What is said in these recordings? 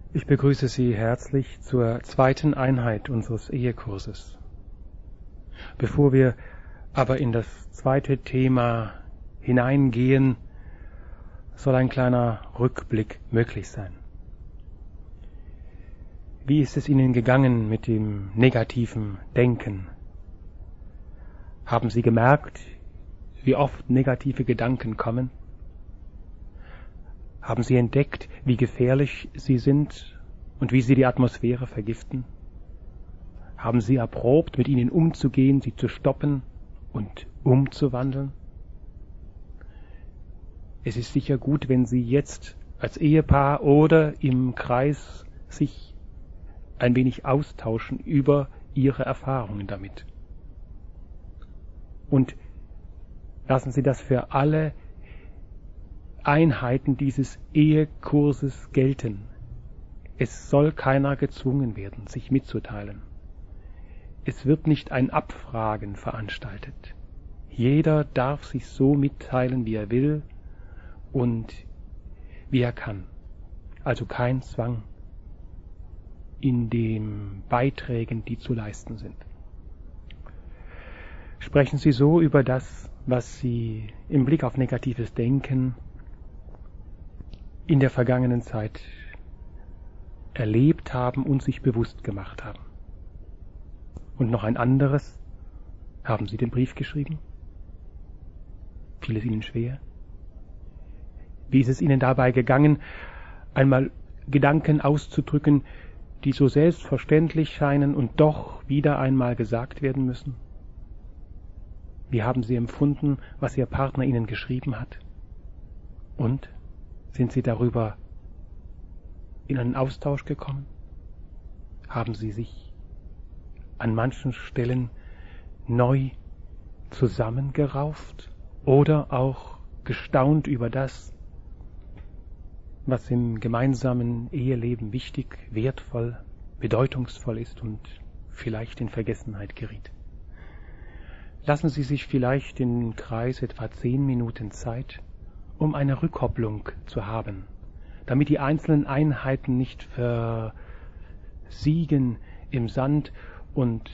Ich begrüße Sie herzlich zur zweiten Einheit unseres Ehekurses. Bevor wir aber in das zweite Thema hineingehen, soll ein kleiner Rückblick möglich sein. Wie ist es Ihnen gegangen mit dem negativen Denken? Haben Sie gemerkt, wie oft negative Gedanken kommen? Haben Sie entdeckt, wie gefährlich sie sind und wie sie die Atmosphäre vergiften? Haben Sie erprobt, mit ihnen umzugehen, sie zu stoppen und umzuwandeln? Es ist sicher gut, wenn Sie jetzt als Ehepaar oder im Kreis sich ein wenig austauschen über Ihre Erfahrungen damit. Und lassen Sie das für alle Einheiten dieses Ehekurses gelten. Es soll keiner gezwungen werden, sich mitzuteilen. Es wird nicht ein Abfragen veranstaltet. Jeder darf sich so mitteilen, wie er will und wie er kann. Also kein Zwang in den Beiträgen, die zu leisten sind. Sprechen Sie so über das, was Sie im Blick auf negatives Denken in der vergangenen Zeit erlebt haben und sich bewusst gemacht haben. Und noch ein anderes, haben Sie den Brief geschrieben? Fiel es Ihnen schwer? Wie ist es Ihnen dabei gegangen, einmal Gedanken auszudrücken, die so selbstverständlich scheinen und doch wieder einmal gesagt werden müssen? Wie haben Sie empfunden, was Ihr Partner Ihnen geschrieben hat? Und sind Sie darüber in einen Austausch gekommen? Haben Sie sich an manchen Stellen neu zusammengerauft oder auch gestaunt über das, was im gemeinsamen Eheleben wichtig, wertvoll, bedeutungsvoll ist und vielleicht in Vergessenheit geriet? Lassen Sie sich vielleicht im Kreis etwa 10 Minuten Zeit, um eine Rückkopplung zu haben, damit die einzelnen Einheiten nicht versiegen im Sand und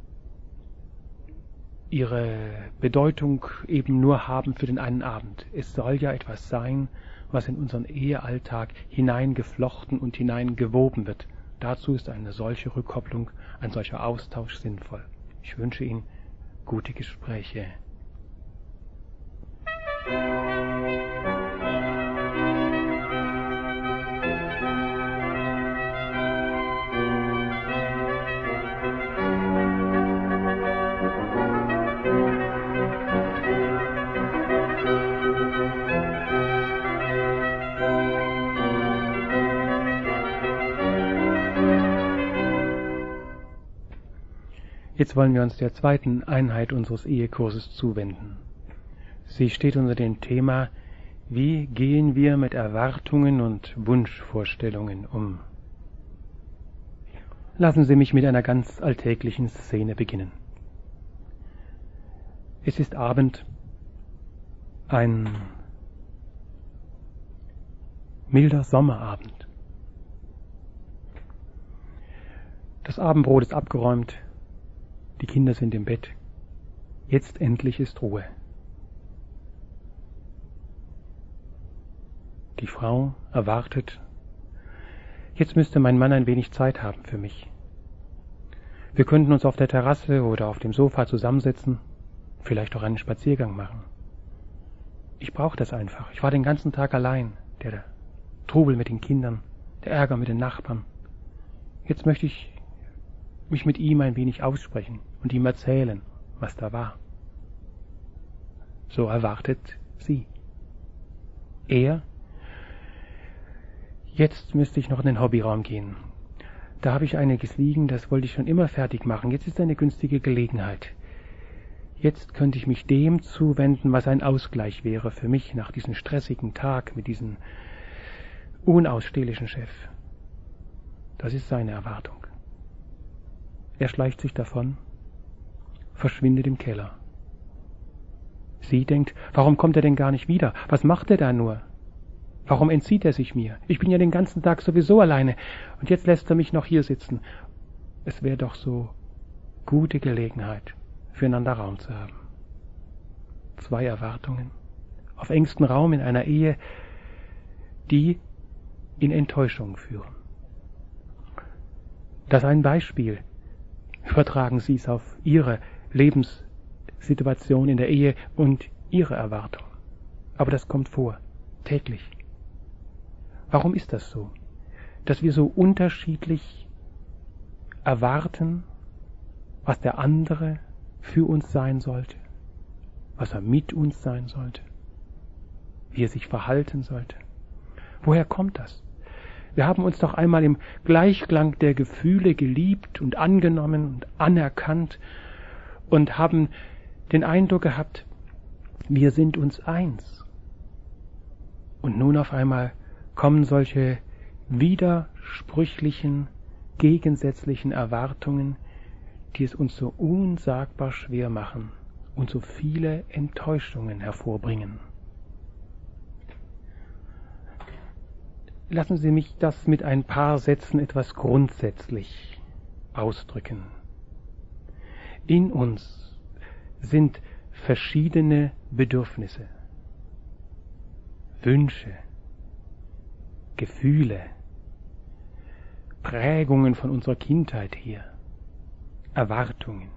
ihre Bedeutung eben nur haben für den einen Abend. Es soll ja etwas sein, was in unseren Ehealltag hineingeflochten und hineingewoben wird. Dazu ist eine solche Rückkopplung, ein solcher Austausch sinnvoll. Ich wünsche Ihnen gute Gespräche. Jetzt wollen wir uns der zweiten Einheit unseres Ehekurses zuwenden. Sie steht unter dem Thema: Wie gehen wir mit Erwartungen und Wunschvorstellungen um? Lassen Sie mich mit einer ganz alltäglichen Szene beginnen. Es ist Abend, ein milder Sommerabend. Das Abendbrot ist abgeräumt, die Kinder sind im Bett. Jetzt endlich ist Ruhe. Die Frau erwartet, jetzt müsste mein Mann ein wenig Zeit haben für mich. Wir könnten uns auf der Terrasse oder auf dem Sofa zusammensetzen, vielleicht auch einen Spaziergang machen. Ich brauche das einfach. Ich war den ganzen Tag allein. Der Trubel mit den Kindern, der Ärger mit den Nachbarn. Jetzt möchte ich mich mit ihm ein wenig aussprechen und ihm erzählen, was da war. So erwartet sie. Er: Jetzt müsste ich noch in den Hobbyraum gehen. Da habe ich einiges liegen, das wollte ich schon immer fertig machen. Jetzt ist eine günstige Gelegenheit. Jetzt könnte ich mich dem zuwenden, was ein Ausgleich wäre für mich nach diesem stressigen Tag mit diesem unausstehlichen Chef. Das ist seine Erwartung. Er schleicht sich davon, verschwindet im Keller. Sie denkt, warum kommt er denn gar nicht wieder? Was macht er da nur? Warum entzieht er sich mir? Ich bin ja den ganzen Tag sowieso alleine und jetzt lässt er mich noch hier sitzen. Es wäre doch so gute Gelegenheit, füreinander Raum zu haben. 2 Erwartungen auf engstem Raum in einer Ehe, die in Enttäuschung führen. Das ist ein Beispiel. Übertragen Sie es auf Ihre Lebenssituation in der Ehe und Ihre Erwartung. Aber das kommt vor, täglich. Warum ist das so? Dass wir so unterschiedlich erwarten, was der andere für uns sein sollte, was er mit uns sein sollte, wie er sich verhalten sollte. Woher kommt das? Wir haben uns doch einmal im Gleichklang der Gefühle geliebt und angenommen und anerkannt und haben den Eindruck gehabt, wir sind uns eins. Und nun auf einmal kommen solche widersprüchlichen, gegensätzlichen Erwartungen, die es uns so unsagbar schwer machen und so viele Enttäuschungen hervorbringen. Lassen Sie mich das mit ein paar Sätzen etwas grundsätzlich ausdrücken. In uns sind verschiedene Bedürfnisse, Wünsche, Gefühle, Prägungen von unserer Kindheit her, Erwartungen.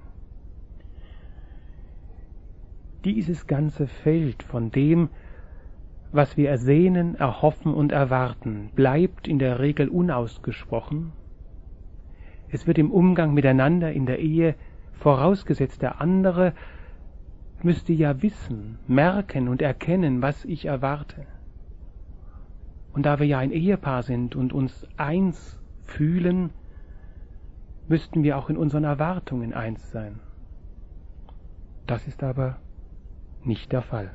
Dieses ganze Feld von dem, was wir ersehnen, erhoffen und erwarten, bleibt in der Regel unausgesprochen. Es wird im Umgang miteinander in der Ehe vorausgesetzt, der andere müsste ja wissen, merken und erkennen, was ich erwarte. Und da wir ja ein Ehepaar sind und uns eins fühlen, müssten wir auch in unseren Erwartungen eins sein. Das ist aber nicht der Fall.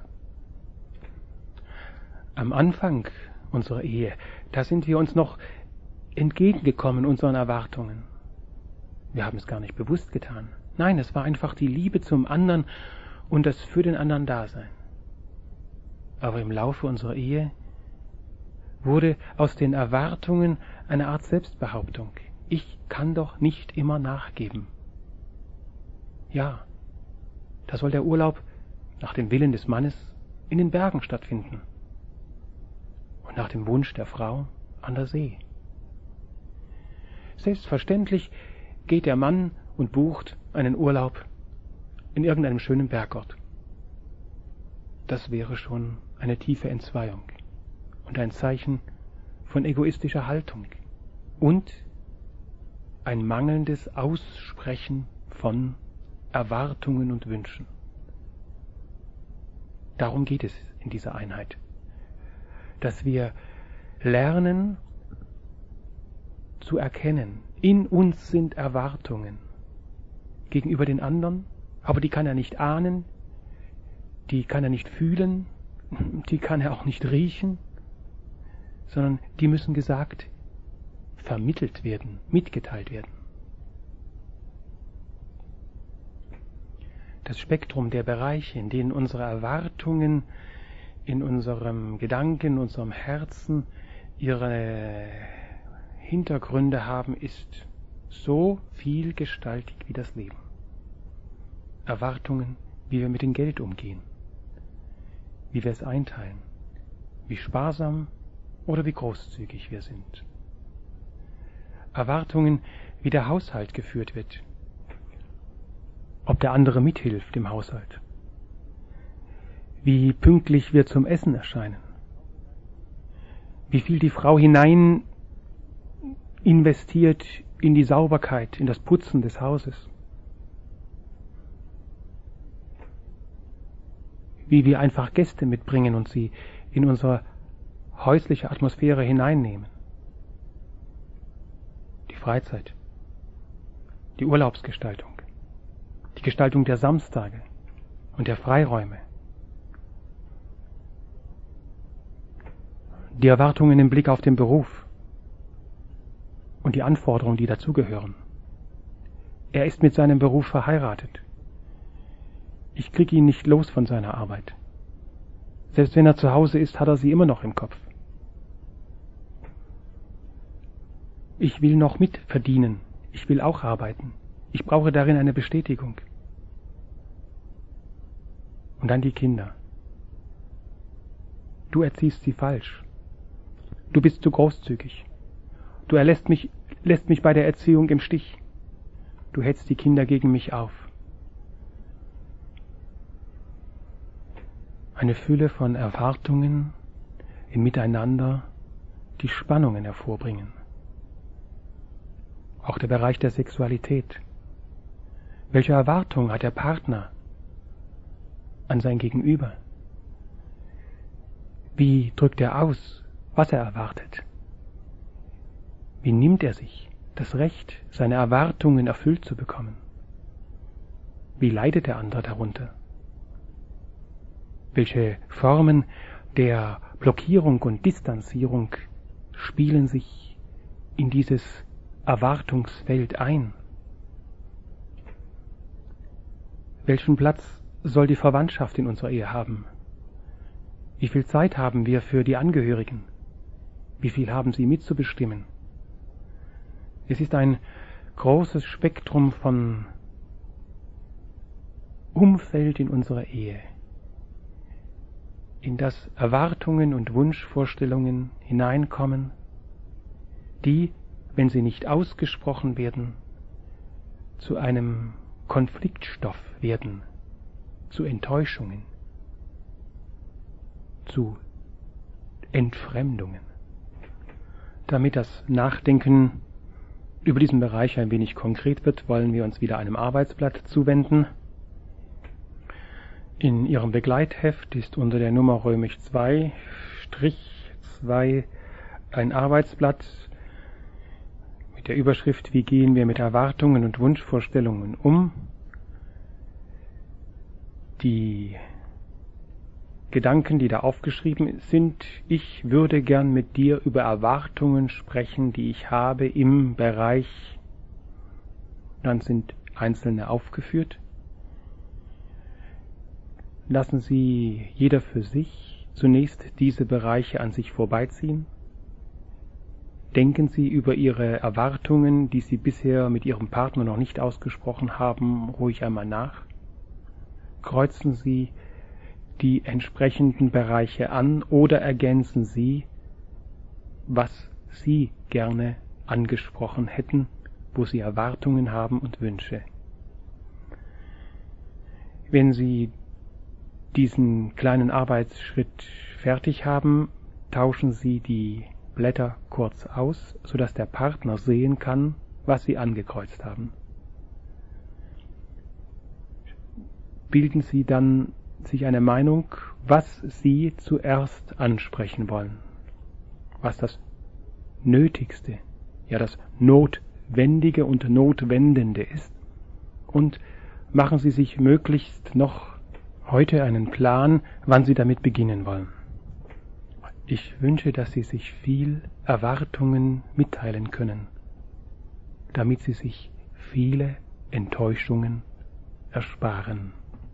Am Anfang unserer Ehe, da sind wir uns noch entgegengekommen unseren Erwartungen. Wir haben es gar nicht bewusst getan. Nein, es war einfach die Liebe zum anderen und das für den anderen Dasein. Aber im Laufe unserer Ehe wurde aus den Erwartungen eine Art Selbstbehauptung. Ich kann doch nicht immer nachgeben. Ja, da soll der Urlaub nach dem Willen des Mannes in den Bergen stattfinden und nach dem Wunsch der Frau an der See. Selbstverständlich geht der Mann und bucht einen Urlaub in irgendeinem schönen Bergort. Das wäre schon eine tiefe Entzweiung und ein Zeichen von egoistischer Haltung und ein mangelndes Aussprechen von Erwartungen und Wünschen. Darum geht es in dieser Einheit, dass wir lernen zu erkennen, in uns sind Erwartungen gegenüber den anderen, aber die kann er nicht ahnen, die kann er nicht fühlen, die kann er auch nicht riechen, sondern die müssen gesagt, vermittelt werden, mitgeteilt werden. Das Spektrum der Bereiche, in denen unsere Erwartungen in unserem Gedanken, in unserem Herzen ihre Hintergründe haben, ist so vielgestaltig wie das Leben. Erwartungen, wie wir mit dem Geld umgehen, wie wir es einteilen, wie sparsam oder wie großzügig wir sind. Erwartungen, wie der Haushalt geführt wird, ob der andere mithilft im Haushalt, wie pünktlich wir zum Essen erscheinen, wie viel die Frau hinein investiert in die Sauberkeit, in das Putzen des Hauses, wie wir einfach Gäste mitbringen und sie in unsere häusliche Atmosphäre hineinnehmen. Die Freizeit, die Urlaubsgestaltung, die Gestaltung der Samstage und der Freiräume, die Erwartungen im Blick auf den Beruf und die Anforderungen, die dazugehören. Er ist mit seinem Beruf verheiratet. Ich kriege ihn nicht los von seiner Arbeit. Selbst wenn er zu Hause ist, hat er sie immer noch im Kopf. Ich will noch mitverdienen. Ich will auch arbeiten. Ich brauche darin eine Bestätigung. Und dann die Kinder. Du erziehst sie falsch. Du bist zu großzügig. Du lässt mich bei der Erziehung im Stich. Du hetzt die Kinder gegen mich auf. Eine Fülle von Erwartungen im Miteinander, die Spannungen hervorbringen. Auch der Bereich der Sexualität. Welche Erwartung hat der Partner an sein Gegenüber? Wie drückt er aus, was er erwartet? Wie nimmt er sich das Recht, seine Erwartungen erfüllt zu bekommen? Wie leidet der andere darunter? Welche Formen der Blockierung und Distanzierung spielen sich in dieses Erwartungsfeld ein? Welchen Platz soll die Verwandtschaft in unserer Ehe haben? Wie viel Zeit haben wir für die Angehörigen? Wie viel haben sie mitzubestimmen? Es ist ein großes Spektrum von Umfeld in unserer Ehe, in das Erwartungen und Wunschvorstellungen hineinkommen, die, wenn sie nicht ausgesprochen werden, zu einem Konfliktstoff werden, zu Enttäuschungen, zu Entfremdungen. Damit das Nachdenken über diesen Bereich ein wenig konkret wird, wollen wir uns wieder einem Arbeitsblatt zuwenden. In Ihrem Begleitheft ist unter der Nummer römisch 2, -2 ein Arbeitsblatt mit der Überschrift: Wie gehen wir mit Erwartungen und Wunschvorstellungen um? Die Gedanken, die da aufgeschrieben sind: Ich würde gern mit dir über Erwartungen sprechen, die ich habe im Bereich, dann sind einzelne aufgeführt. Lassen Sie jeder für sich zunächst diese Bereiche an sich vorbeiziehen. Denken Sie über Ihre Erwartungen, die Sie bisher mit Ihrem Partner noch nicht ausgesprochen haben, ruhig einmal nach. Kreuzen Sie die entsprechenden Bereiche an oder ergänzen Sie, was Sie gerne angesprochen hätten, wo Sie Erwartungen haben und Wünsche. Wenn Sie diesen kleinen Arbeitsschritt fertig haben, tauschen Sie die Blätter kurz aus, sodass der Partner sehen kann, was Sie angekreuzt haben. Bilden Sie dann sich eine Meinung, was Sie zuerst ansprechen wollen, was das Nötigste, ja das Notwendige und Notwendende ist, und machen Sie sich möglichst noch heute einen Plan, wann Sie damit beginnen wollen. Ich wünsche, dass Sie sich viel Erwartungen mitteilen können, damit Sie sich viele Enttäuschungen ersparen.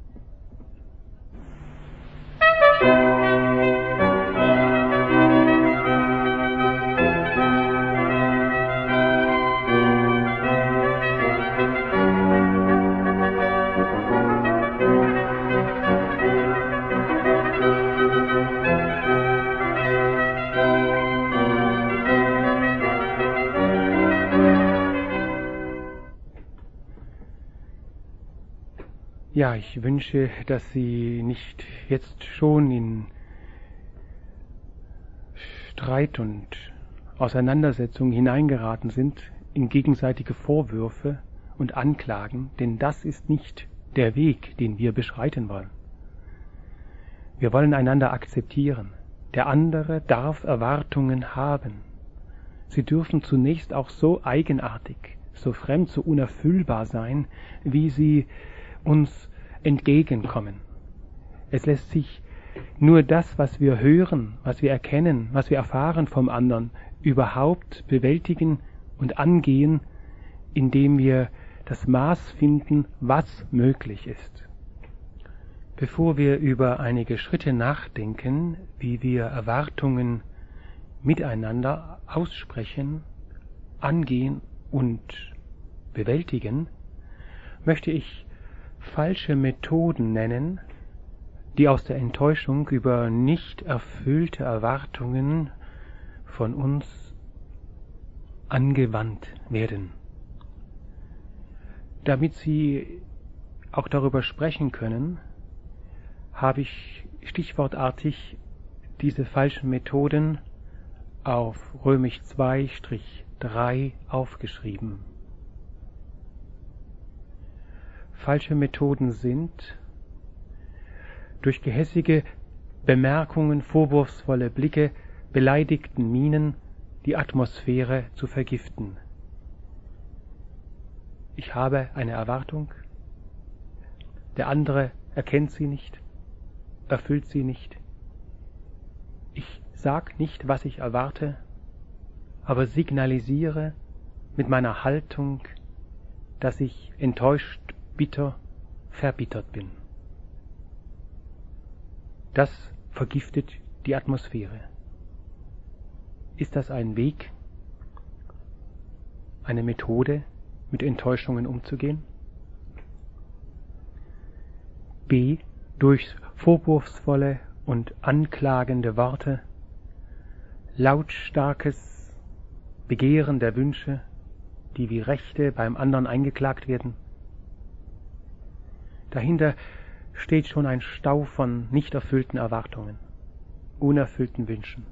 Ja, ich wünsche, dass Sie nicht jetzt schon in Streit und Auseinandersetzung hineingeraten sind, in gegenseitige Vorwürfe und Anklagen, denn das ist nicht der Weg, den wir beschreiten wollen. Wir wollen einander akzeptieren. Der andere darf Erwartungen haben. Sie dürfen zunächst auch so eigenartig, so fremd, so unerfüllbar sein, wie sie uns entgegenkommen. Es lässt sich nur das, was wir hören, was wir erkennen, was wir erfahren vom anderen, überhaupt bewältigen und angehen, indem wir das Maß finden, was möglich ist. Bevor wir über einige Schritte nachdenken, wie wir Erwartungen miteinander aussprechen, angehen und bewältigen, möchte ich falsche Methoden nennen, die aus der Enttäuschung über nicht erfüllte Erwartungen von uns angewandt werden. Damit Sie auch darüber sprechen können, habe ich stichwortartig diese falschen Methoden auf Römisch 2-3 aufgeschrieben. Falsche Methoden sind durch gehässige Bemerkungen, vorwurfsvolle Blicke, beleidigten Mienen die Atmosphäre zu vergiften. Ich habe eine Erwartung, der andere erkennt sie nicht, erfüllt sie nicht. Ich sage nicht, was ich erwarte, aber signalisiere mit meiner Haltung, dass ich enttäuscht, bitter, verbittert bin. Das vergiftet die Atmosphäre. Ist das ein Weg, eine Methode, mit Enttäuschungen umzugehen? B. Durch vorwurfsvolle und anklagende Worte, lautstarkes Begehren der Wünsche, die wie Rechte beim anderen eingeklagt werden. Dahinter steht schon ein Stau von nicht erfüllten Erwartungen, unerfüllten Wünschen.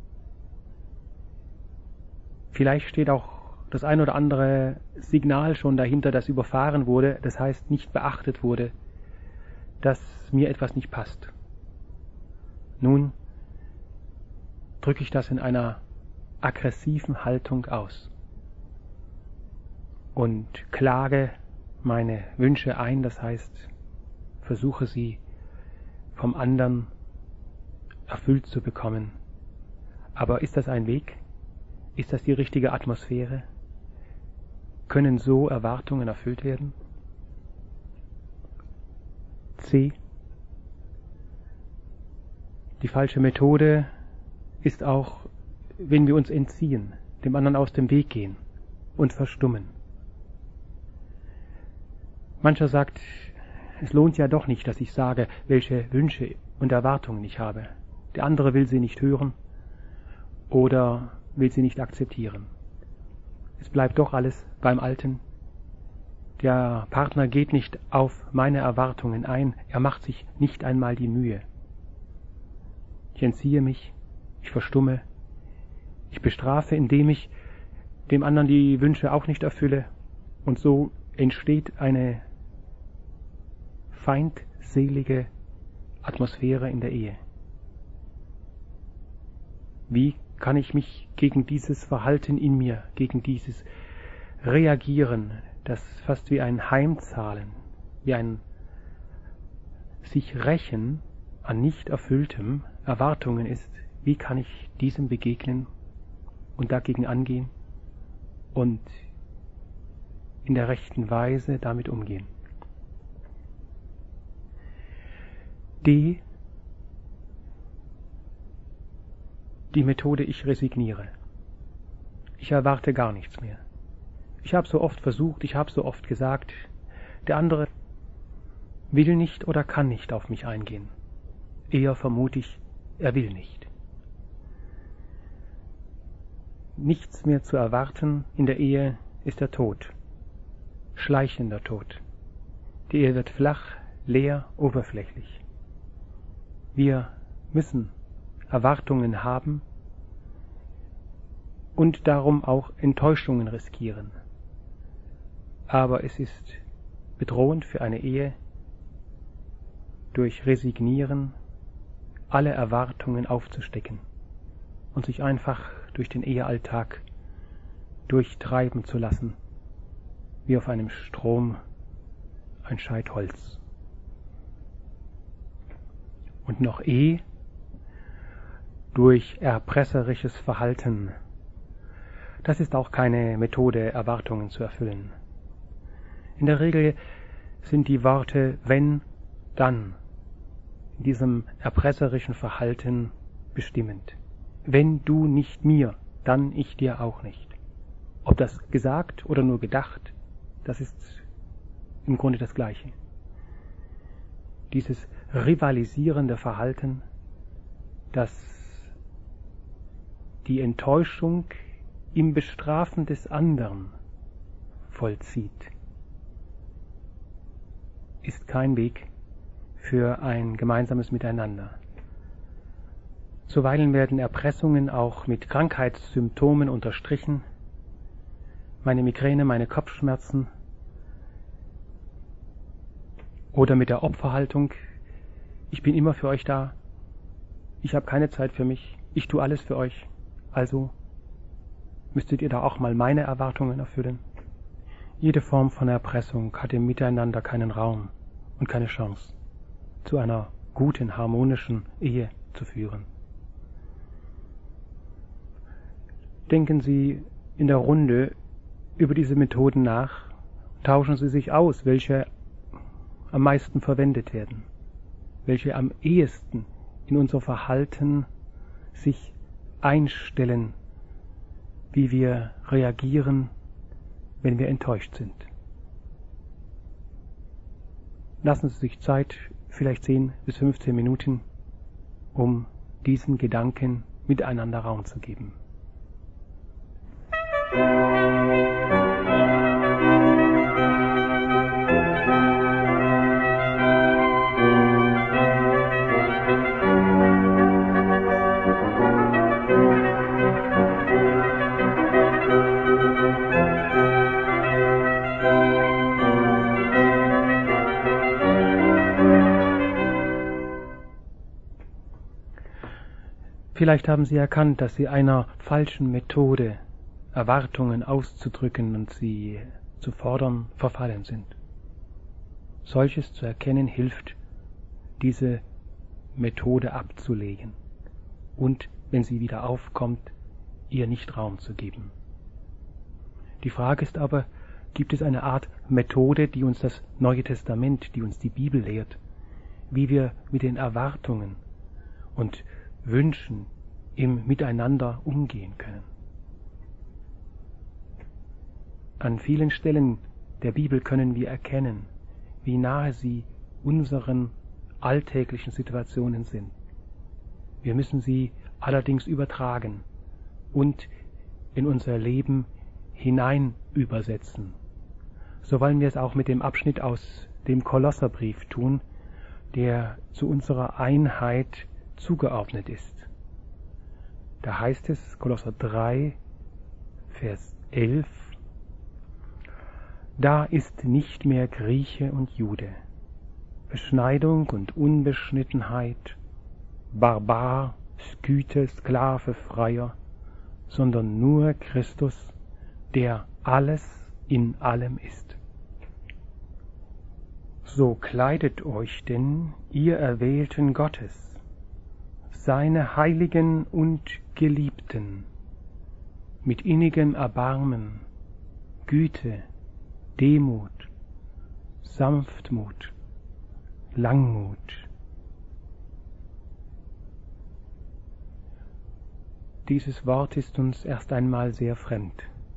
Vielleicht steht auch das ein oder andere Signal schon dahinter, das überfahren wurde, das heißt nicht beachtet wurde, dass mir etwas nicht passt. Nun drücke ich das in einer aggressiven Haltung aus und klage meine Wünsche ein, das heißt, versuche sie vom anderen erfüllt zu bekommen. Aber ist das ein Weg? Ist das die richtige Atmosphäre? Können so Erwartungen erfüllt werden? C. Die falsche Methode ist auch, wenn wir uns entziehen, dem anderen aus dem Weg gehen und verstummen. Mancher sagt, es lohnt ja doch nicht, dass ich sage, welche Wünsche und Erwartungen ich habe. Der andere will sie nicht hören oder will sie nicht akzeptieren. Es bleibt doch alles beim Alten. Der Partner geht nicht auf meine Erwartungen ein, er macht sich nicht einmal die Mühe. Ich entziehe mich, ich verstumme, ich bestrafe, indem ich dem anderen die Wünsche auch nicht erfülle, und so entsteht eine feindselige Atmosphäre in der Ehe. Wie kann ich mich gegen dieses Verhalten in mir, gegen dieses Reagieren, das fast wie ein Heimzahlen, wie ein sich rächen an nicht erfülltem Erwartungen ist, wie kann ich diesem begegnen und dagegen angehen und in der rechten Weise damit umgehen? D. Die Methode ich resigniere. Ich erwarte gar nichts mehr. Ich habe so oft versucht, ich habe so oft gesagt, der andere will nicht oder kann nicht auf mich eingehen. Eher vermute ich, er will nicht. Nichts mehr zu erwarten in der Ehe ist der Tod. Schleichender Tod. Die Ehe wird flach, leer, oberflächlich. Wir müssen Erwartungen haben und darum auch Enttäuschungen riskieren. Aber es ist bedrohend für eine Ehe, durch Resignieren alle Erwartungen aufzustecken und sich einfach durch den Ehealltag durchtreiben zu lassen, wie auf einem Strom ein Scheit Holz. Und noch durch erpresserisches Verhalten. Das ist auch keine Methode, Erwartungen zu erfüllen. In der Regel sind die Worte wenn, dann in diesem erpresserischen Verhalten bestimmend. Wenn du nicht mir, dann ich dir auch nicht. Ob das gesagt oder nur gedacht, das ist im Grunde das Gleiche. Dieses rivalisierende Verhalten, das die Enttäuschung im Bestrafen des anderen vollzieht, ist kein Weg für ein gemeinsames Miteinander. Zuweilen werden Erpressungen auch mit Krankheitssymptomen unterstrichen. Meine Migräne, meine Kopfschmerzen oder mit der Opferhaltung, ich bin immer für euch da, ich habe keine Zeit für mich, ich tue alles für euch, also müsstet ihr da auch mal meine Erwartungen erfüllen. Jede Form von Erpressung hat im Miteinander keinen Raum und keine Chance, zu einer guten, harmonischen Ehe zu führen. Denken Sie in der Runde über diese Methoden nach, tauschen Sie sich aus, welche am meisten verwendet werden, welche am ehesten in unser Verhalten sich einstellen, wie wir reagieren, wenn wir enttäuscht sind. Lassen Sie sich Zeit, vielleicht 10 bis 15 Minuten, um diesen Gedanken miteinander Raum zu geben. Vielleicht haben Sie erkannt, dass Sie einer falschen Methode, Erwartungen auszudrücken und sie zu fordern, verfallen sind. Solches zu erkennen hilft, diese Methode abzulegen und, wenn sie wieder aufkommt, ihr nicht Raum zu geben. Die Frage ist aber, gibt es eine Art Methode, die uns das Neue Testament, die uns die Bibel lehrt, wie wir mit den Erwartungen und Wünschen im Miteinander umgehen können? An vielen Stellen der Bibel können wir erkennen, wie nahe sie unseren alltäglichen Situationen sind. Wir müssen sie allerdings übertragen und in unser Leben hinein übersetzen. So wollen wir es auch mit dem Abschnitt aus dem Kolosserbrief tun, der zu unserer Einheit zugeordnet ist. Da heißt es, Kolosser 3, Vers 11, da ist nicht mehr Grieche und Jude, Beschneidung und Unbeschnittenheit, Barbar, Skythe, Sklave, Freier, sondern nur Christus, der alles in allem ist. So kleidet euch denn, ihr Erwählten Gottes, seine Heiligen und Geliebten, mit innigem Erbarmen, Güte, Demut, Sanftmut, Langmut. Dieses Wort ist uns erst einmal sehr fremd.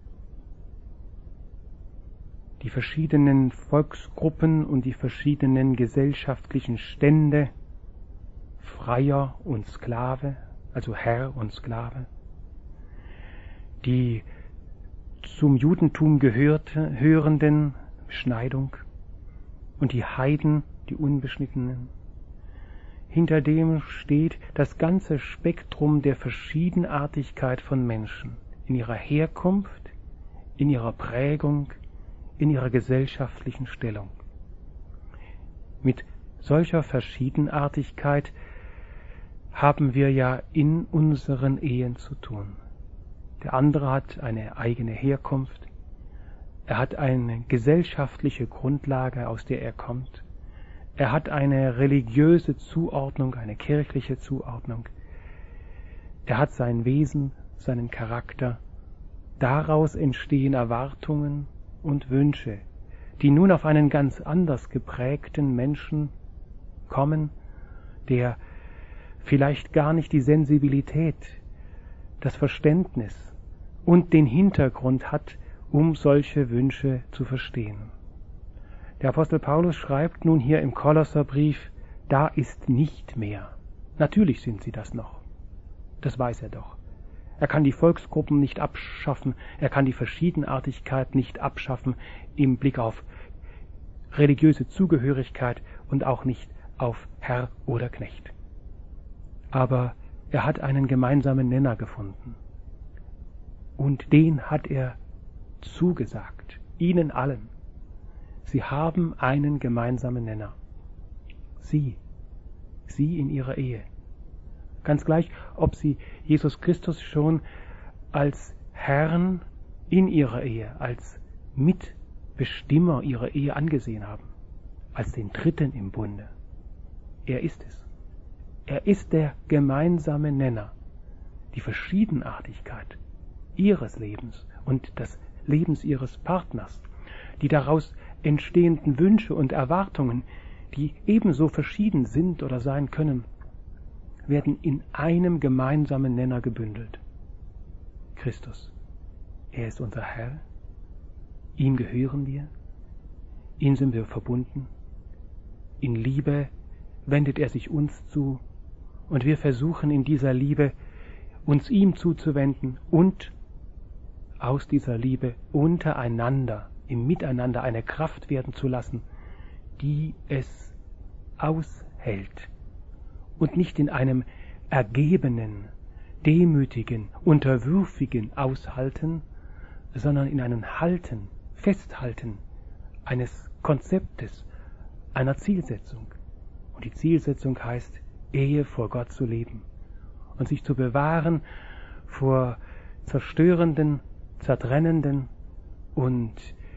Die verschiedenen Volksgruppen und die verschiedenen gesellschaftlichen Stände, Freier und Sklave, also Herr und Sklave, die zum Judentum gehörenden Beschneidung und die Heiden, die Unbeschnittenen. Hinter dem steht das ganze Spektrum der Verschiedenartigkeit von Menschen in ihrer Herkunft, in ihrer Prägung, in ihrer gesellschaftlichen Stellung. Mit solcher Verschiedenartigkeit haben wir ja in unseren Ehen zu tun. Der andere hat eine eigene Herkunft, er hat eine gesellschaftliche Grundlage, aus der er kommt, er hat eine religiöse Zuordnung, eine kirchliche Zuordnung, er hat sein Wesen, seinen Charakter, daraus entstehen Erwartungen und Wünsche, die nun auf einen ganz anders geprägten Menschen kommen, der vielleicht gar nicht die Sensibilität, das Verständnis und den Hintergrund hat, um solche Wünsche zu verstehen. Der Apostel Paulus schreibt nun hier im Kolosserbrief, da ist nicht mehr. Natürlich sind sie das noch. Das weiß er doch. Er kann die Volksgruppen nicht abschaffen, er kann die Verschiedenartigkeit nicht abschaffen im Blick auf religiöse Zugehörigkeit und auch nicht auf Herr oder Knecht. Aber er hat einen gemeinsamen Nenner gefunden. Und den hat er zugesagt, ihnen allen. Sie haben einen gemeinsamen Nenner. Sie in ihrer Ehe. Ganz gleich, ob sie Jesus Christus schon als Herrn in ihrer Ehe, als Mitbestimmer ihrer Ehe angesehen haben, als den Dritten im Bunde. Er ist es. Er ist der gemeinsame Nenner, die Verschiedenartigkeit ihres Lebens und des Lebens ihres Partners, die daraus entstehenden Wünsche und Erwartungen, die ebenso verschieden sind oder sein können, werden in einem gemeinsamen Nenner gebündelt. Christus. Er ist unser Herr. Ihm gehören wir. Ihm sind wir verbunden. In Liebe wendet er sich uns zu und wir versuchen in dieser Liebe uns ihm zuzuwenden und aus dieser Liebe untereinander, im Miteinander eine Kraft werden zu lassen, die es aushält und nicht in einem ergebenen, demütigen, unterwürfigen Aushalten, sondern in einem Halten, Festhalten eines Konzeptes, einer Zielsetzung. Und die Zielsetzung heißt, Ehe vor Gott zu leben und sich zu bewahren vor zerstörenden, zertrennenden und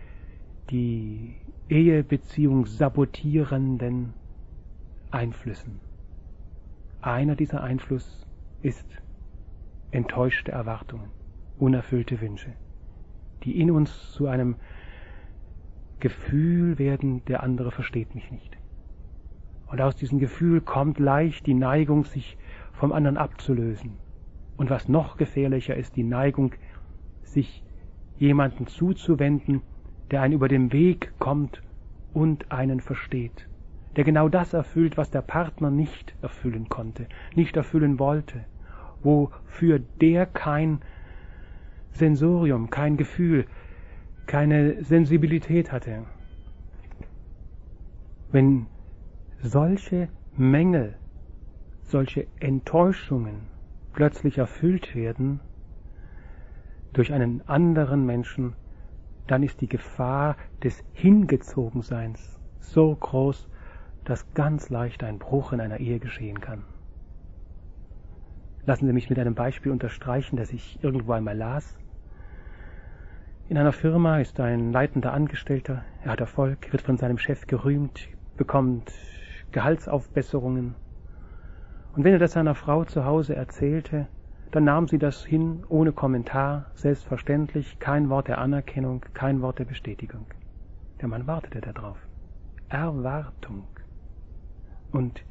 die Ehebeziehung sabotierenden Einflüssen. Einer dieser Einflüsse ist enttäuschte Erwartungen, unerfüllte Wünsche, die in uns zu einem Gefühl werden, der andere versteht mich nicht. Und aus diesem Gefühl kommt leicht die Neigung, sich vom anderen abzulösen. Und was noch gefährlicher ist, die Neigung, sich jemanden zuzuwenden, der einen über den Weg kommt und einen versteht, der genau das erfüllt, was der Partner nicht erfüllen konnte, nicht erfüllen wollte, wofür der kein Sensorium, kein Gefühl, keine Sensibilität hatte. Wenn solche Mängel, solche Enttäuschungen plötzlich erfüllt werden durch einen anderen Menschen, dann ist die Gefahr des Hingezogenseins so groß, dass ganz leicht ein Bruch in einer Ehe geschehen kann. Lassen Sie mich mit einem Beispiel unterstreichen, das ich irgendwo einmal las. In einer Firma ist ein leitender Angestellter, er hat Erfolg, wird von seinem Chef gerühmt, bekommt Gehaltsaufbesserungen. Und wenn er das seiner Frau zu Hause erzählte, dann nahm sie das hin, ohne Kommentar, selbstverständlich, kein Wort der Anerkennung, kein Wort der Bestätigung. Der Mann wartete darauf. Erwartung. Und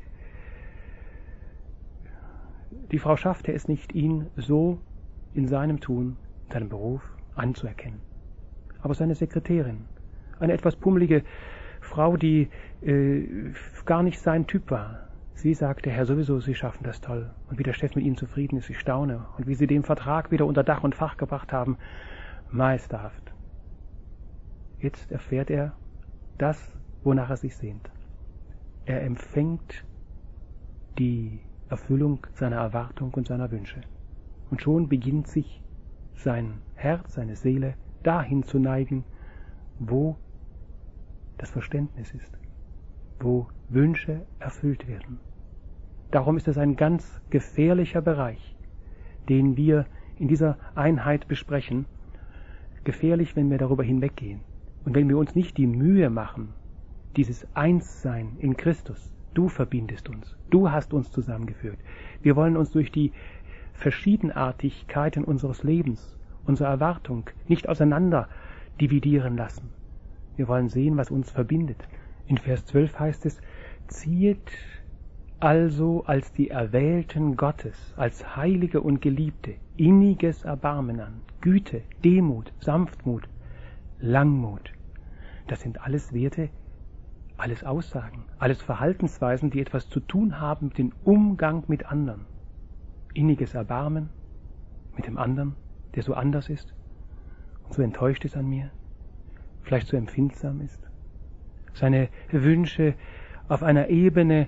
die Frau schaffte es nicht, ihn so in seinem Tun, in seinem Beruf anzuerkennen. Aber seine Sekretärin, eine etwas pummelige Frau, die gar nicht sein Typ war, sie sagte, Herr, sowieso, Sie schaffen das toll. Und wie der Chef mit Ihnen zufrieden ist, ich staune. Und wie Sie den Vertrag wieder unter Dach und Fach gebracht haben, meisterhaft. Jetzt erfährt er das, wonach er sich sehnt. Er empfängt die Erfüllung seiner Erwartung und seiner Wünsche. Und schon beginnt sich sein Herz, seine Seele dahin zu neigen, wo das Verständnis ist, wo Wünsche erfüllt werden. Darum ist es ein ganz gefährlicher Bereich, den wir in dieser Einheit besprechen. Gefährlich, wenn wir darüber hinweggehen und wenn wir uns nicht die Mühe machen, dieses Einssein in Christus. Du verbindest uns, du hast uns zusammengeführt. Wir wollen uns durch die Verschiedenartigkeiten unseres Lebens, unserer Erwartung nicht auseinander dividieren lassen. Wir wollen sehen, was uns verbindet. In Vers 12 heißt es, ziehet also als die Erwählten Gottes, als Heilige und Geliebte, inniges Erbarmen an, Güte, Demut, Sanftmut, Langmut. Das sind alles Werte, alles Aussagen, alles Verhaltensweisen, die etwas zu tun haben mit dem Umgang mit anderen. Inniges Erbarmen mit dem anderen, der so anders ist und so enttäuscht ist an mir, vielleicht so empfindsam ist, seine Wünsche auf einer Ebene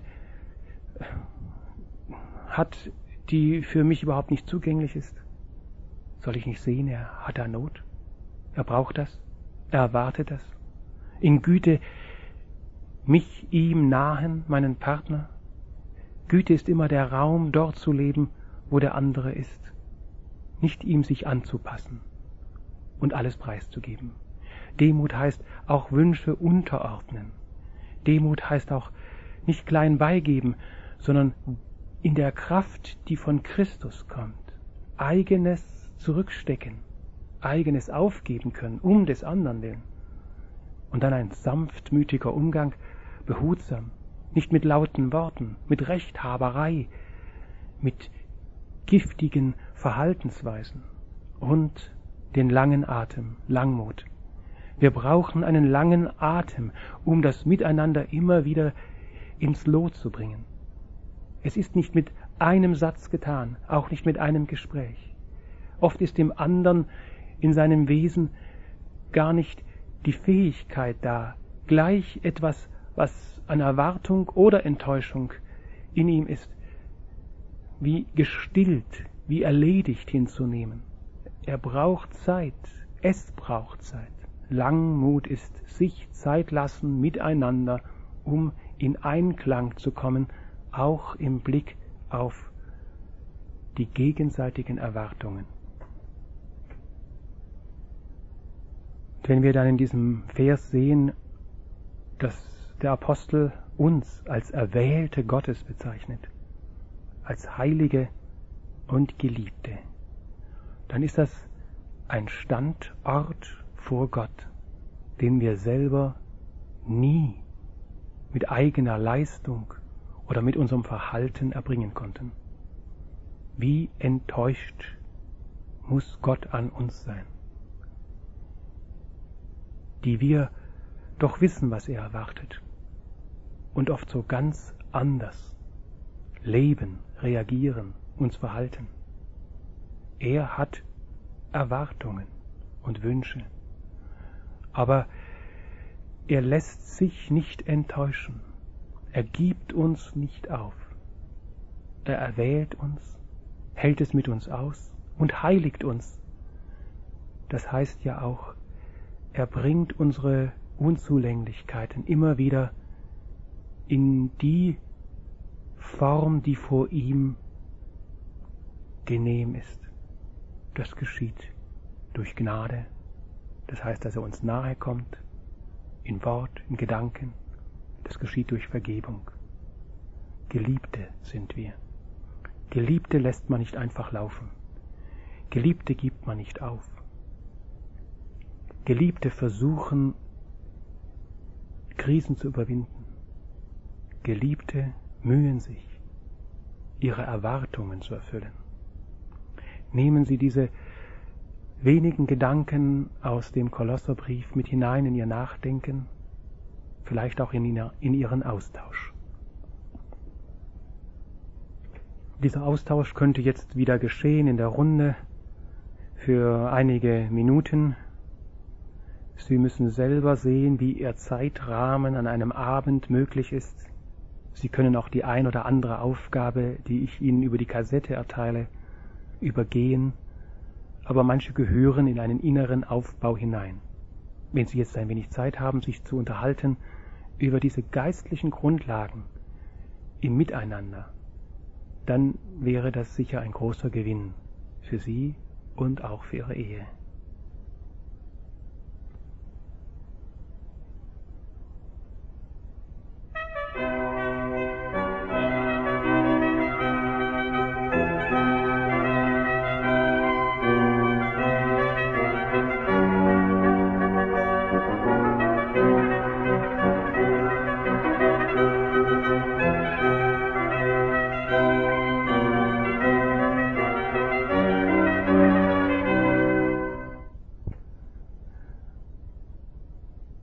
hat, die für mich überhaupt nicht zugänglich ist. Soll ich nicht sehen, er hat da Not, er braucht das, er erwartet das. In Güte mich ihm nahen, meinen Partner. Güte ist immer der Raum, dort zu leben, wo der andere ist, nicht ihm sich anzupassen und alles preiszugeben. Demut heißt auch Wünsche unterordnen. Demut heißt auch nicht klein beigeben, sondern in der Kraft, die von Christus kommt, eigenes zurückstecken, eigenes aufgeben können, um des anderen willen. Und dann ein sanftmütiger Umgang, behutsam, nicht mit lauten Worten, mit Rechthaberei, mit giftigen Verhaltensweisen und den langen Atem, Langmut. Wir brauchen einen langen Atem, um das Miteinander immer wieder ins Lot zu bringen. Es ist nicht mit einem Satz getan, auch nicht mit einem Gespräch. Oft ist dem anderen in seinem Wesen gar nicht die Fähigkeit da, gleich etwas, was an Erwartung oder Enttäuschung in ihm ist, wie gestillt, wie erledigt hinzunehmen. Er braucht Zeit, es braucht Zeit. Langmut ist sich Zeit lassen miteinander, um in Einklang zu kommen, auch im Blick auf die gegenseitigen Erwartungen. Und wenn wir dann in diesem Vers sehen, dass der Apostel uns als Erwählte Gottes bezeichnet, als Heilige und Geliebte, dann ist das ein Standort vor Gott, den wir selber nie mit eigener Leistung oder mit unserem Verhalten erbringen konnten. Wie enttäuscht muss Gott an uns sein, die wir doch wissen, was er erwartet und oft so ganz anders leben, reagieren, uns verhalten. Er hat Erwartungen und Wünsche, aber er lässt sich nicht enttäuschen. Er gibt uns nicht auf. Er erwählt uns, hält es mit uns aus und heiligt uns. Das heißt ja auch, er bringt unsere Unzulänglichkeiten immer wieder in die Form, die vor ihm genehm ist. Das geschieht durch Gnade. Das heißt, dass er uns nahe kommt, in Wort, in Gedanken. Das geschieht durch Vergebung. Geliebte sind wir. Geliebte lässt man nicht einfach laufen. Geliebte gibt man nicht auf. Geliebte versuchen, Krisen zu überwinden. Geliebte mühen sich, ihre Erwartungen zu erfüllen. Nehmen Sie diese wenigen Gedanken aus dem Kolosserbrief mit hinein in Ihr Nachdenken, vielleicht auch in Ihren Austausch. Dieser Austausch könnte jetzt wieder geschehen in der Runde für einige Minuten. Sie müssen selber sehen, wie Ihr Zeitrahmen an einem Abend möglich ist. Sie können auch die ein oder andere Aufgabe, die ich Ihnen über die Kassette erteile, übergehen, aber manche gehören in einen inneren Aufbau hinein. Wenn Sie jetzt ein wenig Zeit haben, sich zu unterhalten über diese geistlichen Grundlagen im Miteinander, dann wäre das sicher ein großer Gewinn für Sie und auch für Ihre Ehe.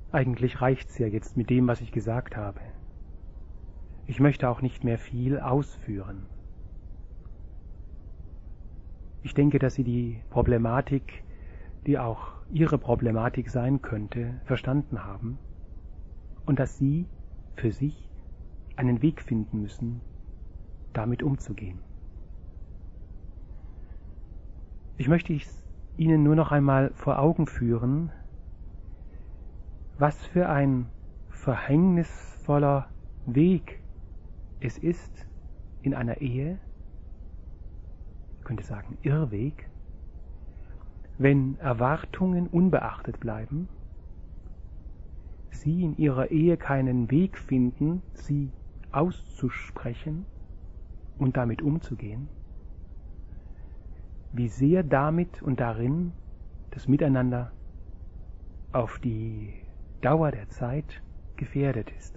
Eigentlich reicht's ja jetzt mit dem, was ich gesagt habe. Ich möchte auch nicht mehr viel ausführen. Ich denke, dass Sie die Problematik, die auch Ihre Problematik sein könnte, verstanden haben und dass Sie für sich einen Weg finden müssen, damit umzugehen. Ich möchte Ihnen nur noch einmal vor Augen führen, was für ein verhängnisvoller Weg es ist in einer Ehe, ich könnte sagen Irrweg, wenn Erwartungen unbeachtet bleiben, Sie in Ihrer Ehe keinen Weg finden, sie auszusprechen und damit umzugehen, wie sehr damit und darin das Miteinander auf die Dauer der Zeit gefährdet ist.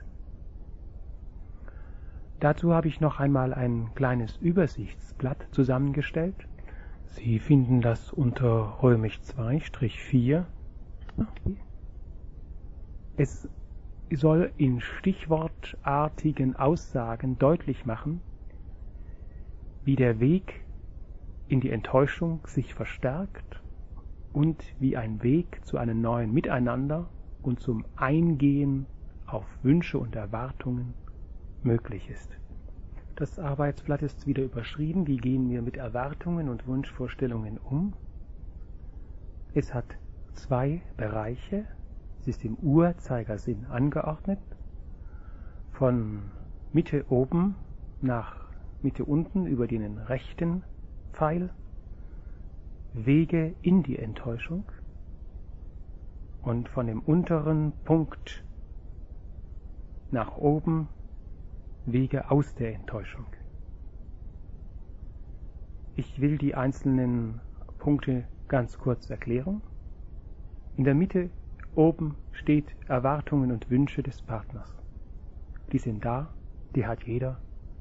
Dazu habe ich noch einmal ein kleines Übersichtsblatt zusammengestellt. Sie finden das unter Römisch 2-4. Es soll in stichwortartigen Aussagen deutlich machen, wie der Weg in die Enttäuschung sich verstärkt und wie ein Weg zu einem neuen Miteinander und zum Eingehen auf Wünsche und Erwartungen möglich ist. Das Arbeitsblatt ist wieder überschrieben, wie gehen wir mit Erwartungen und Wunschvorstellungen um. Es hat 2 Bereiche, es ist im Uhrzeigersinn angeordnet, von Mitte oben nach Mitte unten über den rechten Pfeil, Wege in die Enttäuschung, und von dem unteren Punkt nach oben Wege aus der Enttäuschung. Ich will die einzelnen Punkte ganz kurz erklären. In der Mitte oben steht Erwartungen und Wünsche des Partners. Die sind da, die hat jeder,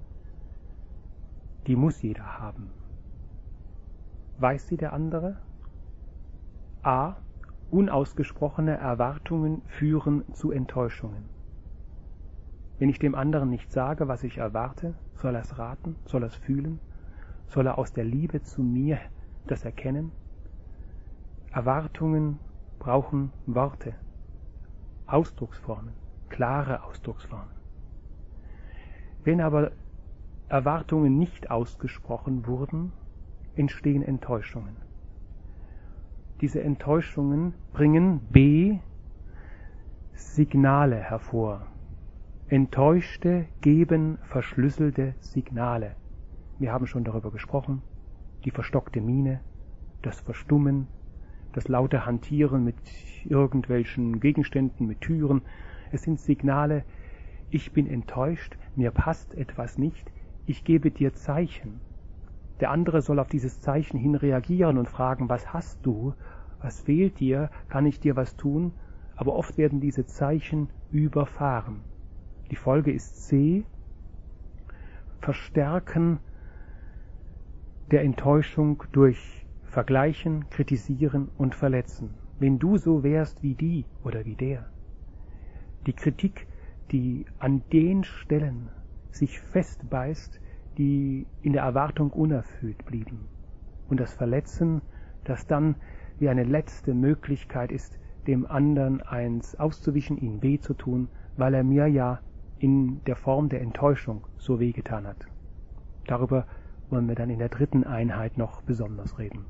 die muss jeder haben. Weiß sie der andere? A. Unausgesprochene Erwartungen führen zu Enttäuschungen. Wenn ich dem anderen nicht sage, was ich erwarte, soll er es raten, soll er es fühlen, soll er aus der Liebe zu mir das erkennen? Erwartungen brauchen Worte, Ausdrucksformen, klare Ausdrucksformen. Wenn aber Erwartungen nicht ausgesprochen wurden, entstehen Enttäuschungen. Diese Enttäuschungen bringen B. Signale hervor. Enttäuschte geben verschlüsselte Signale. Wir haben schon darüber gesprochen. Die verstockte Miene, das Verstummen, das laute Hantieren mit irgendwelchen Gegenständen, mit Türen. Es sind Signale, ich bin enttäuscht, mir passt etwas nicht, ich gebe dir Zeichen. Der andere soll auf dieses Zeichen hin reagieren und fragen, was hast du, was fehlt dir, kann ich dir was tun? Aber oft werden diese Zeichen überfahren. Die Folge ist C, Verstärken der Enttäuschung durch Vergleichen, Kritisieren und Verletzen. Wenn du so wärst wie die oder wie der. Die Kritik, die an den Stellen sich festbeißt, die in der Erwartung unerfüllt blieben. Und das Verletzen, das dann wie eine letzte Möglichkeit ist, dem anderen eins auszuwischen, ihm weh zu tun, weil er mir ja in der Form der Enttäuschung so wehgetan hat. Darüber wollen wir dann in der 3. Einheit noch besonders reden.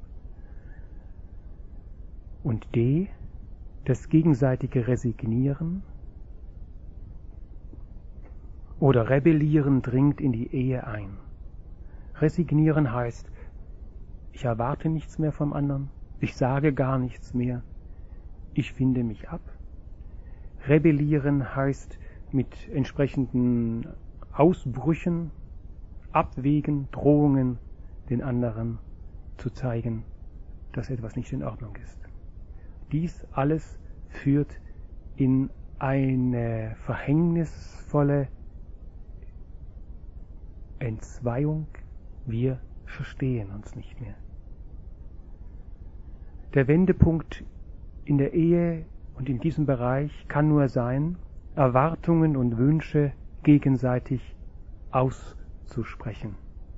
Und D, das gegenseitige Resignieren oder Rebellieren dringt in die Ehe ein. Resignieren heißt, ich erwarte nichts mehr vom anderen, ich sage gar nichts mehr, ich finde mich ab. Rebellieren heißt mit entsprechenden Ausbrüchen, Abwägen, Drohungen den anderen zu zeigen, dass etwas nicht in Ordnung ist. Dies alles führt in eine verhängnisvolle Entzweiung, wir verstehen uns nicht mehr. Der Wendepunkt in der Ehe Und in diesem Bereich kann nur sein, Erwartungen und Wünsche gegenseitig auszusprechen.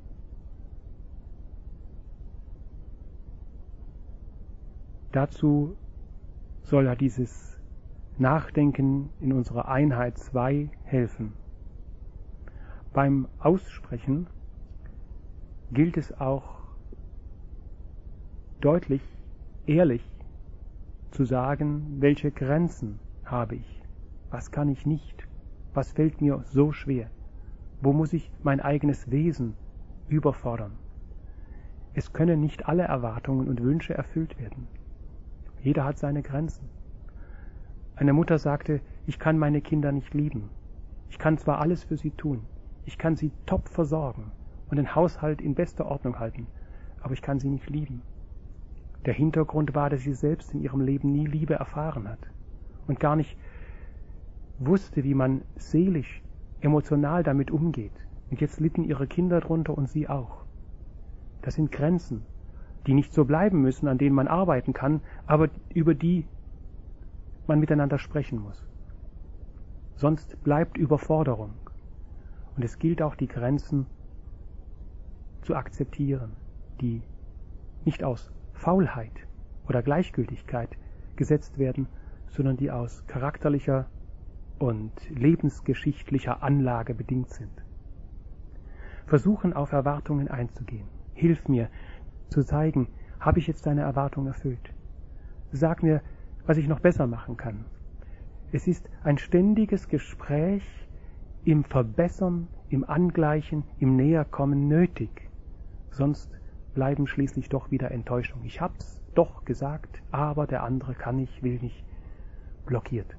Dazu soll ja dieses Nachdenken in unserer Einheit 2 helfen. Beim Aussprechen gilt es auch deutlich, ehrlich zu sagen, welche Grenzen habe ich, was kann ich nicht, was fällt mir so schwer, wo muss ich mein eigenes Wesen überfordern. Es können nicht alle Erwartungen und Wünsche erfüllt werden. Jeder hat seine Grenzen. Eine Mutter sagte, ich kann meine Kinder nicht lieben. Ich kann zwar alles für sie tun, ich kann sie top versorgen und den Haushalt in bester Ordnung halten, aber ich kann sie nicht lieben. Der Hintergrund war, dass sie selbst in ihrem Leben nie Liebe erfahren hat und gar nicht wusste, wie man seelisch, emotional damit umgeht. Und jetzt litten ihre Kinder drunter und sie auch. Das sind Grenzen, die nicht so bleiben müssen, an denen man arbeiten kann, aber über die man miteinander sprechen muss. Sonst bleibt Überforderung. Und es gilt auch, die Grenzen zu akzeptieren, die nicht aus Faulheit oder Gleichgültigkeit gesetzt werden, sondern die aus charakterlicher und lebensgeschichtlicher Anlage bedingt sind. Versuchen, auf Erwartungen einzugehen. Hilf mir, zu zeigen, habe ich jetzt deine Erwartung erfüllt? Sag mir, was ich noch besser machen kann. Es ist ein ständiges Gespräch im Verbessern, im Angleichen, im Näherkommen nötig. Sonst bleiben schließlich doch wieder Enttäuschungen. Ich hab's doch gesagt, aber der andere kann nicht, will nicht, blockiert.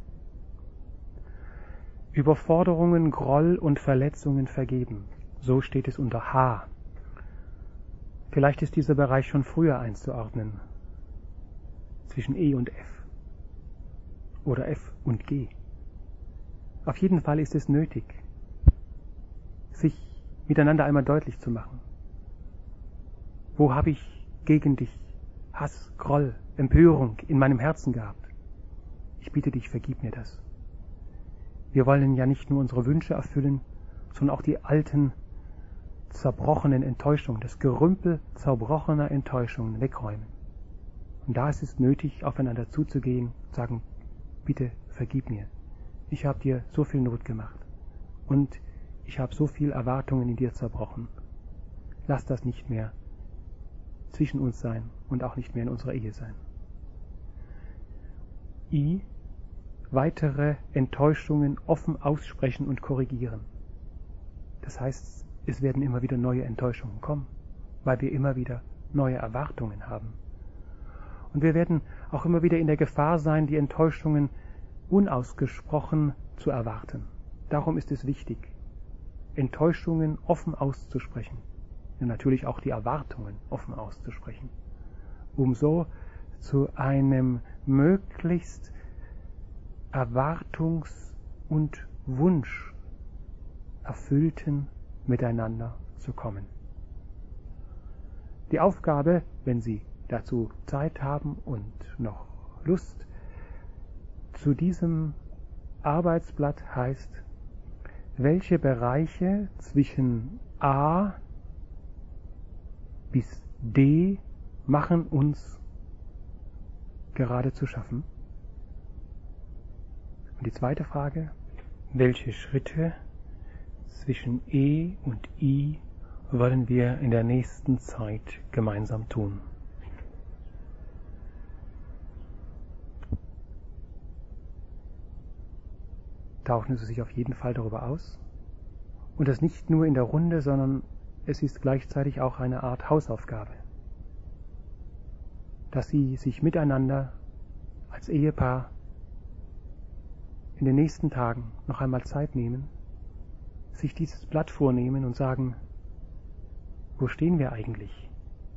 Überforderungen, Groll und Verletzungen vergeben. So steht es unter H. Vielleicht ist dieser Bereich schon früher einzuordnen, zwischen E und F oder F und G. Auf jeden Fall ist es nötig, sich miteinander einmal deutlich zu machen. Wo habe ich gegen dich Hass, Groll, Empörung in meinem Herzen gehabt? Ich bitte dich, vergib mir das. Wir wollen ja nicht nur unsere Wünsche erfüllen, sondern auch die alten, zerbrochenen Enttäuschungen, das Gerümpel zerbrochener Enttäuschungen wegräumen. Und da ist es nötig, aufeinander zuzugehen und sagen, bitte vergib mir. Ich habe dir so viel Not gemacht und ich habe so viel Erwartungen in dir zerbrochen. Lass das nicht mehr zwischen uns sein und auch nicht mehr in unserer Ehe sein. I. Weitere Enttäuschungen offen aussprechen und korrigieren. Das heißt, es werden immer wieder neue Enttäuschungen kommen, weil wir immer wieder neue Erwartungen haben. Und wir werden auch immer wieder in der Gefahr sein, die Enttäuschungen unausgesprochen zu erwarten. Darum ist es wichtig, Enttäuschungen offen auszusprechen und natürlich auch die Erwartungen offen auszusprechen, um so zu einem möglichst erwartungs- und wunscherfüllten Miteinander zu kommen. Die Aufgabe, wenn Sie dazu Zeit haben und noch Lust, zu diesem Arbeitsblatt heißt, welche Bereiche zwischen A bis D machen uns gerade zu schaffen? Und die zweite Frage, welche Schritte zwischen E und I wollen wir in der nächsten Zeit gemeinsam tun? Tauchen Sie sich auf jeden Fall darüber aus. Und das nicht nur in der Runde, sondern es ist gleichzeitig auch eine Art Hausaufgabe, dass Sie sich miteinander als Ehepaar in den nächsten Tagen noch einmal Zeit nehmen, sich dieses Blatt vornehmen und sagen, wo stehen wir eigentlich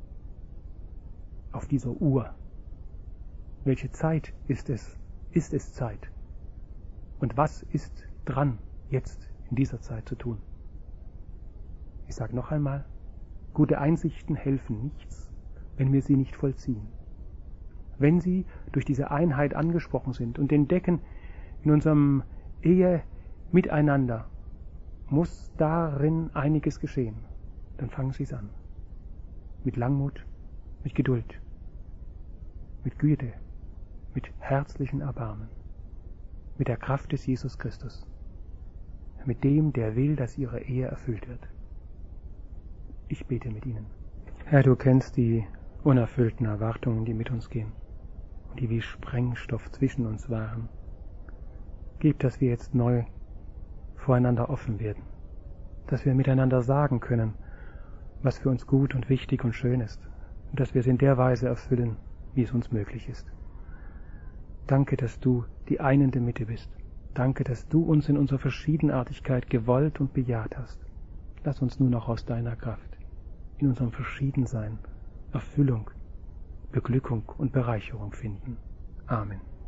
auf dieser Uhr? Welche Zeit ist es? Ist es Zeit? Und was ist dran, jetzt in dieser Zeit zu tun? Ich sage noch einmal, gute Einsichten helfen nichts, wenn wir sie nicht vollziehen. wenn sie durch diese Einheit angesprochen sind und entdecken, in unserem Ehe miteinander muss darin einiges geschehen, dann fangen sie es an. Mit Langmut, mit Geduld, mit Güte, mit herzlichen Erbarmen, mit der Kraft des Jesus Christus, mit dem, der will, dass ihre Ehe erfüllt wird. Ich bete mit Ihnen. Herr, du kennst die unerfüllten Erwartungen, die mit uns gehen und die wie Sprengstoff zwischen uns waren. Gib, dass wir jetzt neu voreinander offen werden, dass wir miteinander sagen können, was für uns gut und wichtig und schön ist, und dass wir es in der Weise erfüllen, wie es uns möglich ist. Danke, dass du die einende Mitte bist. Danke, dass du uns in unserer Verschiedenartigkeit gewollt und bejaht hast. Lass uns nun auch aus deiner Kraft in unserem Verschiedensein Erfüllung, Beglückung und Bereicherung finden. Amen.